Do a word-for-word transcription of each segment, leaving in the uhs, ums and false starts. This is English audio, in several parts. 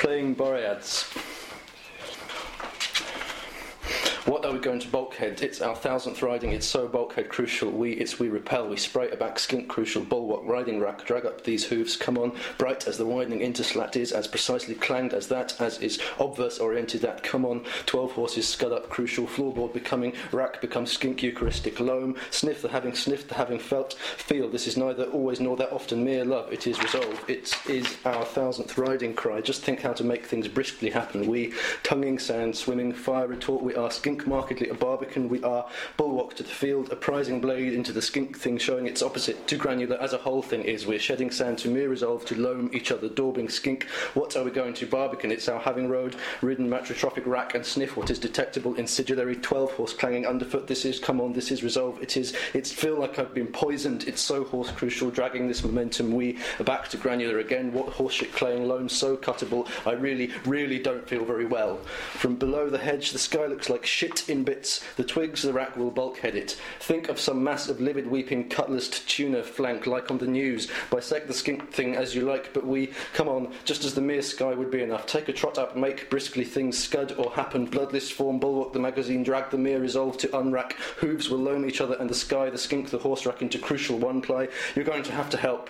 Playing Boreads. What are we going to bulkhead? It's our thousandth riding, it's so bulkhead crucial. We, it's we repel, we spray it back, skink crucial, bulwark, riding rack, drag up these hooves, come on, bright as the widening interslat is, as precisely clanged as that, as is obverse oriented that, come on, twelve horses, scud up, crucial, floorboard becoming, rack becomes skink, Eucharistic, loam, sniff the having sniffed, the having felt, feel, this is neither always nor that often mere love, it is resolve, it is our thousandth riding cry, just think how to make things briskly happen, we, tonguing sand, swimming, fire retort, we are skink markedly a barbican, we are bulwark to the field, a prizing blade into the skink thing showing its opposite to granular as a whole thing is, we're shedding sand to mere resolve to loam each other, daubing skink, what are we going to barbican, it's our having rode, ridden matrotrophic rack and sniff what is detectable in sigillary twelve horse clanging underfoot, this is, come on, this is resolve, it is, it's feel like I've been poisoned, it's so horse crucial, dragging this momentum, we are back to granular again, what horseshit claying loam so cuttable, I really, really don't feel very well, from below the hedge the sky looks like shit in bits, the twigs the rack will bulkhead it. Think of some mass of livid weeping cutlassed tuna flank like on the news. Bisect the skink thing as you like, but we, come on, just as the mere sky would be enough. Take a trot up, make briskly things scud or happen, bloodless form, bulwark the magazine, drag the mere resolve to unrack, hooves will loam each other and the sky, the skink, the horse rack into crucial one ply. You're going to have to help.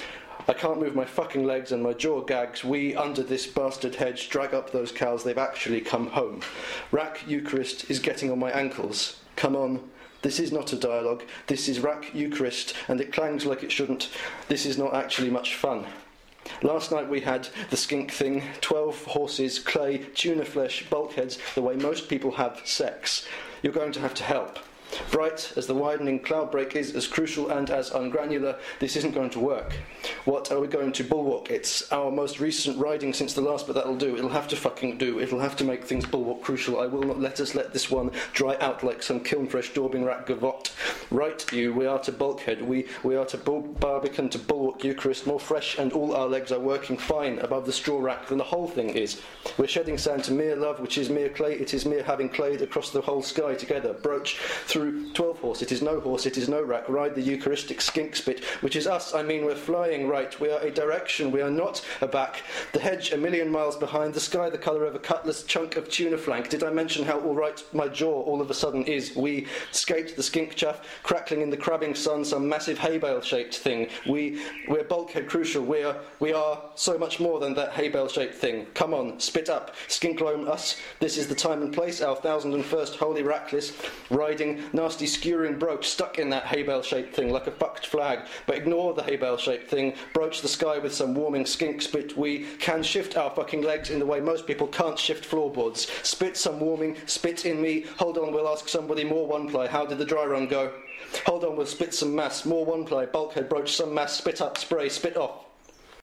I can't move my fucking legs and my jaw gags. We, under this bastard hedge, drag up those cows, they've actually come home. Rack Eucharist is getting on my ankles. Come on. This is not a dialogue. This is Rack Eucharist, and it clangs like it shouldn't. This is not actually much fun. Last night we had the skink thing, twelve horses, clay, tuna flesh, bulkheads, the way most people have sex. You're going to have to help. Bright as the widening cloud break is, as crucial and as ungranular, this isn't going to work. What are we going to bulwark? It's our most recent riding since the last, but that'll do. It'll have to fucking do. It'll have to make things bulwark crucial. I will not let us let this one dry out like some kiln-fresh daubing rat gavotte. Right, you, we are to bulkhead. We we are to bull barbican to bulwark Eucharist, more fresh, and all our legs are working fine above the straw rack than the whole thing is. We're shedding sand to mere love, which is mere clay. It is mere having clayed across the whole sky together. Broach through twelve horse, it is no horse, it is no rack, ride the Eucharistic skink spit, which is us, I mean we're flying right, we are a direction, we are not a back, the hedge a million miles behind, the sky the colour of a cutlass chunk of tuna flank. Did I mention how all right my jaw all of a sudden is? We skate the skink chaff, crackling in the crabbing sun, some massive hay bale shaped thing. We, we're bulkhead crucial, we are, we are so much more than that hay bale shaped thing. Come on, spit up, skink loam us, this is the time and place, our thousand and first holy rackless, riding, nasty skewering broach stuck in that hay bale shaped thing like a fucked flag, but ignore the hay bale shaped thing, broach the sky with some warming skink spit. We can shift our fucking legs in the way most people can't shift floorboards. Spit some warming, spit in me, hold on, we'll ask somebody more one ply, how did the dry run go? Hold on, we'll spit some mass, more one ply, bulkhead broach some mass, spit up, spray, spit off.